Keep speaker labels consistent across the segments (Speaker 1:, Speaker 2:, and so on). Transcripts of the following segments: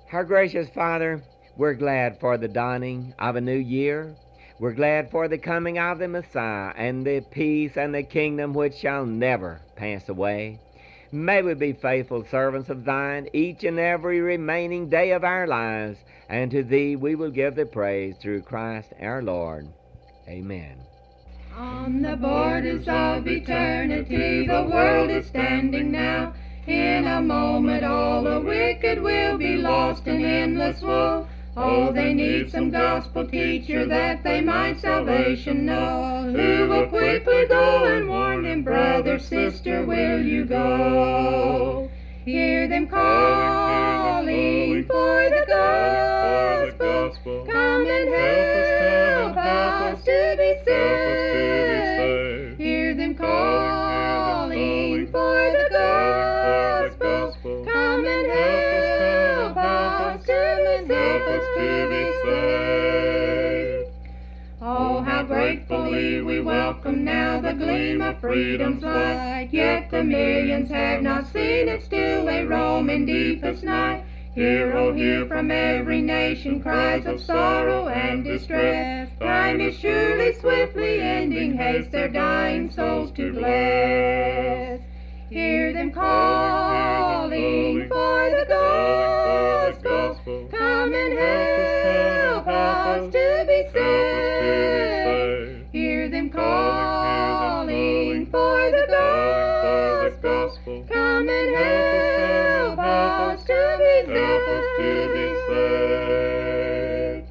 Speaker 1: Our gracious Father, we're glad for the dawning of a new year. We're glad for the coming of the Messiah and the peace and the kingdom which shall never pass away. May we be faithful servants of thine each and every remaining day of our lives, and to thee we will give the praise through Christ our Lord. Amen.
Speaker 2: On the borders of eternity, the world is standing now. In a moment all the wicked will be lost in endless woe. Oh, they need some gospel teacher that they might salvation know. Who will quickly go and warn them, brother, sister, will you go? Hear them calling for the gospel. Come and help us to be saved. Hear them calling for the gospel. Come and help us to be saved. Oh, how gratefully we welcome now the gleam of freedom's light. Yet the millions have not seen it, still they roam in deepest night. Hear, oh, hear from every nation cries of sorrow and distress. Time is surely swiftly ending, haste their dying souls to bless. Hear them calling for the gospel. Come and help us to be saved. Hear them calling for the gospel. Come and help us to be saved.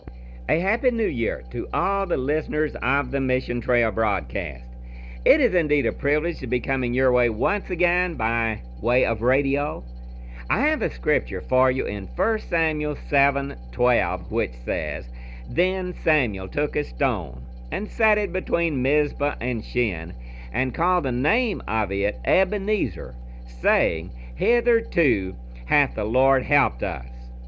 Speaker 1: A Happy New Year to all the listeners of the Mission Trail broadcast. It is indeed a privilege to be coming your way once again by way of radio. I have a scripture for you in 1 Samuel 7:12, which says, Then Samuel took a stone and set it between Mizpah and Shin, and called the name of it Ebenezer, saying, Hitherto hath the Lord helped us.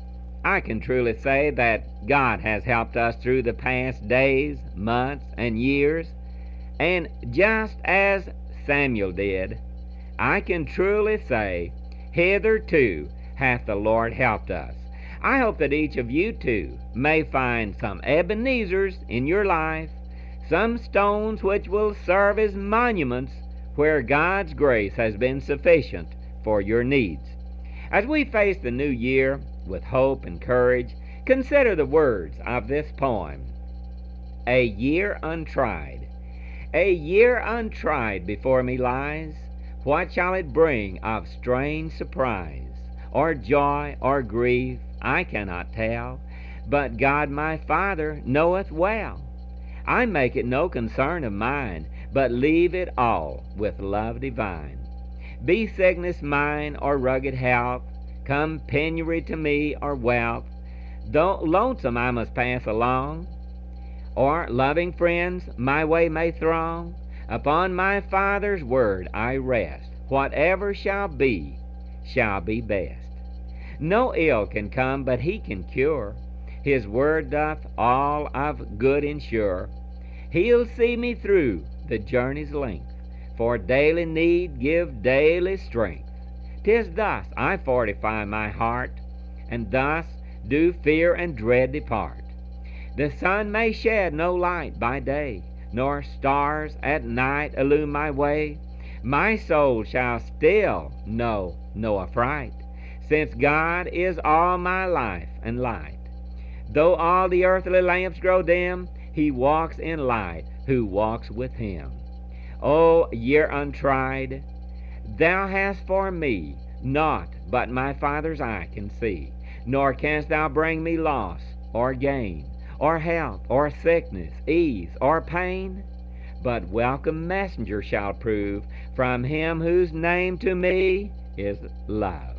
Speaker 1: I can truly say that God has helped us through the past days, months, and years. And just as Samuel did, I can truly say, Hitherto hath the Lord helped us. I hope that each of you too may find some Ebenezers in your life, some stones which will serve as monuments where God's grace has been sufficient for your needs. As we face the new year with hope and courage, consider the words of this poem. A year untried. A year untried before me lies. What shall it bring of strange surprise, or joy, or grief, I cannot tell, but God my Father knoweth well. I make it no concern of mine, but leave it all with love divine. Be sickness mine, or rugged health, come penury to me, or wealth, though lonesome I must pass along, or loving friends my way may throng, upon my Father's word I rest. Whatever shall be best. No ill can come, but he can cure. His word doth all of good ensure. He'll see me through the journey's length, for daily need give daily strength. 'Tis thus I fortify my heart, and thus do fear and dread depart. The sun may shed no light by day, nor stars at night illume my way. My soul shall still know no affright, since God is all my life and light. Though all the earthly lamps grow dim, he walks in light who walks with him. O year untried, thou hast for me naught but my Father's eye can see, nor canst thou bring me loss or gain, or health, or sickness, ease, or pain, but welcome messenger shall prove from him whose name to me is love.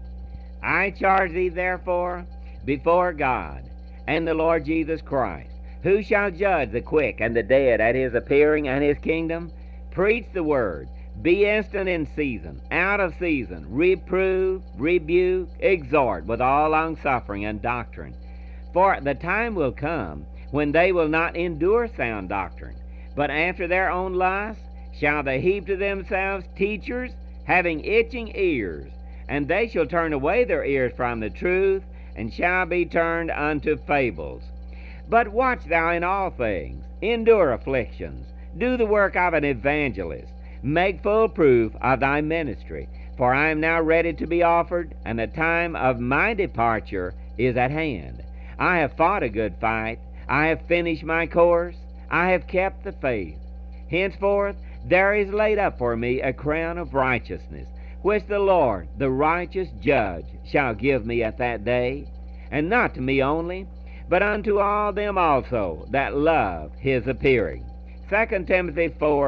Speaker 1: I charge thee therefore before God and the Lord Jesus Christ, who shall judge the quick and the dead at his appearing and his kingdom, preach the word, be instant in season, out of season, reprove, rebuke, exhort with all longsuffering and doctrine. For the time will come when they will not endure sound doctrine, but after their own lusts shall they heap to themselves teachers having itching ears, and they shall turn away their ears from the truth, and shall be turned unto fables. But watch thou in all things, endure afflictions, do the work of an evangelist, make full proof of thy ministry. For I am now ready to be offered, and the time of my departure is at hand. I have fought a good fight, I have finished my course, I have kept the faith. Henceforth there is laid up for me a crown of righteousness, which the Lord, the righteous judge, shall give me at that day, and not to me only, but unto all them also that love his appearing. 2 Timothy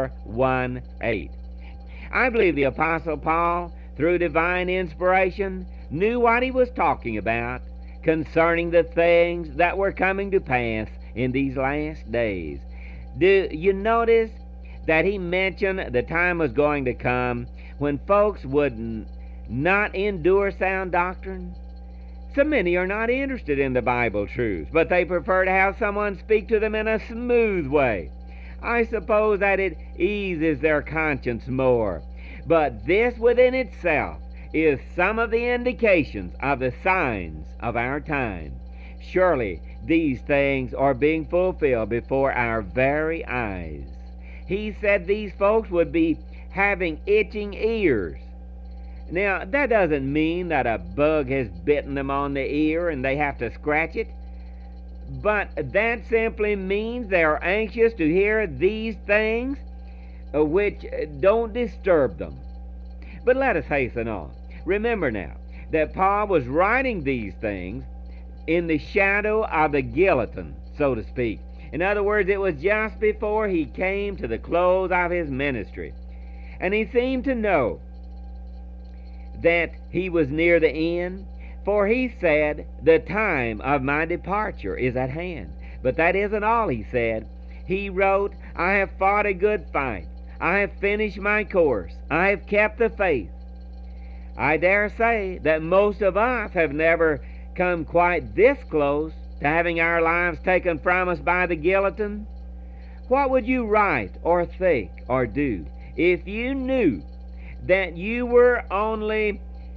Speaker 1: 4:1-8. I believe the Apostle Paul, through divine inspiration, knew what he was talking about concerning the things that were coming to pass in these last days. Do you notice that he mentioned the time was going to come when folks would not endure sound doctrine? So many are not interested in the Bible truths, but they prefer to have someone speak to them in a smooth way. I suppose that it eases their conscience more. But this within itself is some of the indications of the signs of our time. Surely these things are being fulfilled before our very eyes. He said these folks would be having itching ears. Now, that doesn't mean that a bug has bitten them on the ear and they have to scratch it, but that simply means they are anxious to hear these things which don't disturb them. But let us hasten on. Remember now that Paul was writing these things in the shadow of the guillotine, so to speak. In other words, it was just before he came to the close of his ministry. And he seemed to know that he was near the end, for he said, the time of my departure is at hand. But that isn't all he said. He wrote, I have fought a good fight. I have finished my course. I have kept the faith. I dare say that most of us have never come quite this close to having our lives taken from us by the guillotine. What would you write or think or do if you knew that you were only,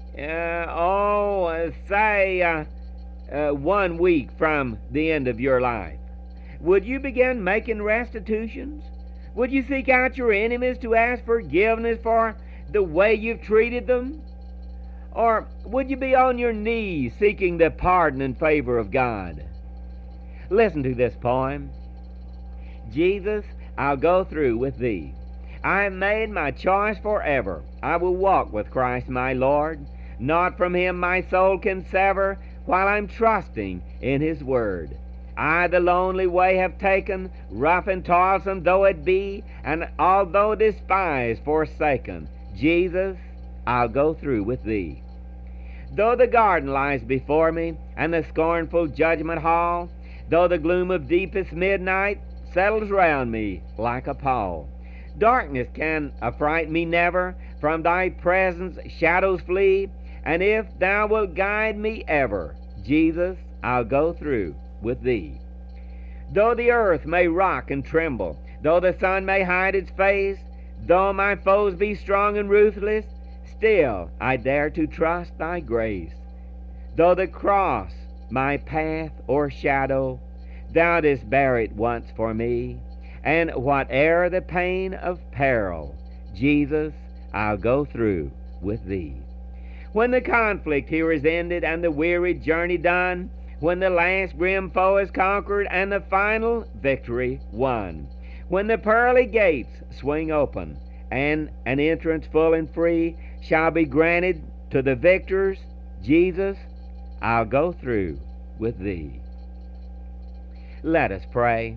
Speaker 1: 1 week from the end of your life? Would you begin making restitutions? Would you seek out your enemies to ask forgiveness for the way you've treated them? Or would you be on your knees seeking the pardon and favor of God? Listen to this poem. Jesus, I'll go through with thee. I have made my choice forever. I will walk with Christ my Lord. Not from him my soul can sever, while I'm trusting in his word. I the lonely way have taken, rough and toilsome though it be, and although despised, forsaken, Jesus, I'll go through with thee. Though the garden lies before me, and the scornful judgment hall, though the gloom of deepest midnight settles round me like a pall, darkness can affright me never, from thy presence shadows flee, and if thou wilt guide me ever, Jesus, I'll go through with thee. Though the earth may rock and tremble, though the sun may hide its face, though my foes be strong and ruthless, still I dare to trust thy grace. Though the cross my path o'ershadow, thou didst bear it once for me, and whate'er the pain of peril, Jesus, I'll go through with thee. When the conflict here is ended and the weary journey done, when the last grim foe is conquered and the final victory won, when the pearly gates swing open and an entrance full and free shall be granted to the victors, Jesus, I'll go through with thee. Let us pray.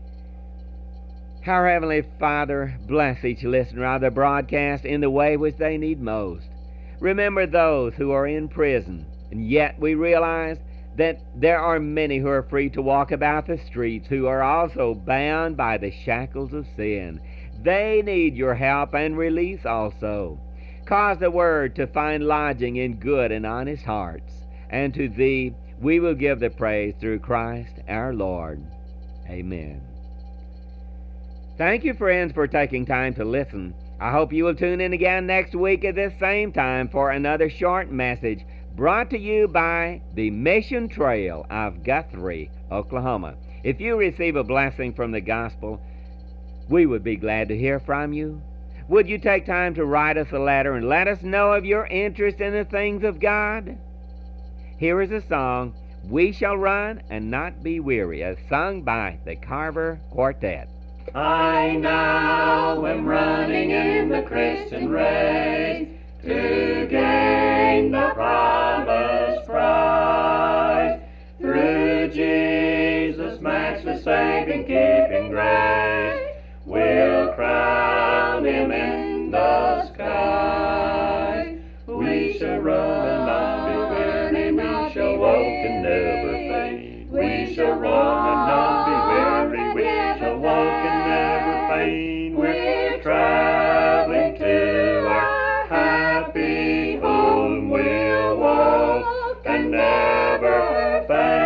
Speaker 1: Our Heavenly Father, bless each listener of the broadcast in the way which they need most. Remember those who are in prison, and yet we realize that there are many who are free to walk about the streets who are also bound by the shackles of sin. They need your help and release also. Cause the word to find lodging in good and honest hearts, and to thee we will give the praise through Christ our Lord. Amen. Thank you, friends, for taking time to listen. I hope you will tune in again next week at this same time for another short message brought to you by the Mission Trail of Guthrie, Oklahoma. If you receive a blessing from the gospel, we would be glad to hear from you. Would you take time to write us a letter and let us know of your interest in the things of God? Here is a song, We Shall Run and Not Be Weary, as sung by the Carver Quartet.
Speaker 2: I now am running in the Christian race to gain the promised prize. Through Jesus' matchless saving keeping grace, we'll crown him in the sky. We shall run and not be weary, we shall walk and never faint. We shall run and not be weary, we shall walk and never faint. We're traveling to our happy home. We'll walk and never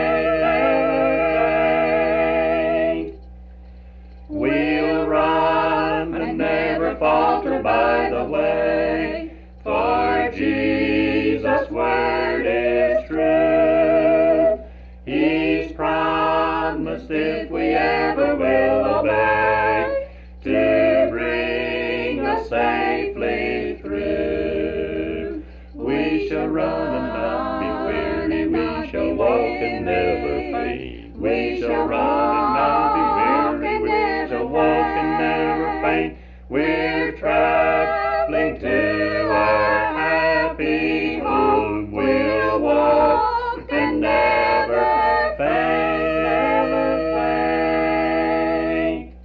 Speaker 2: faint. We'll run and never falter by the way, for Jesus' word is true. He's promised, if we ever will obey, to bring us safely through. We shall run and not be weary, we shall walk and never faint. We shall run and not be weary, we shall walk and never faint. We're traveling to our happy home. We'll walk and never faint.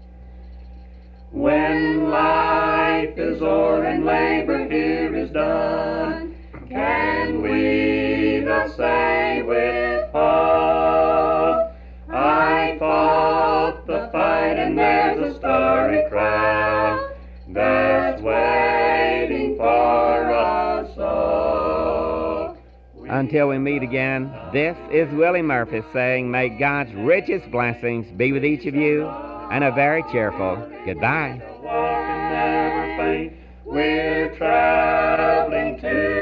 Speaker 2: When life is o'er and labor here is done, can we thus say with Paul, I fought the fight and there's a starry crown that's waiting for us all.
Speaker 1: Until we meet again, this is Willie Murphy saying, may God's richest blessings be with each of you, and a very cheerful goodbye.
Speaker 2: Walk and never faint. We're traveling to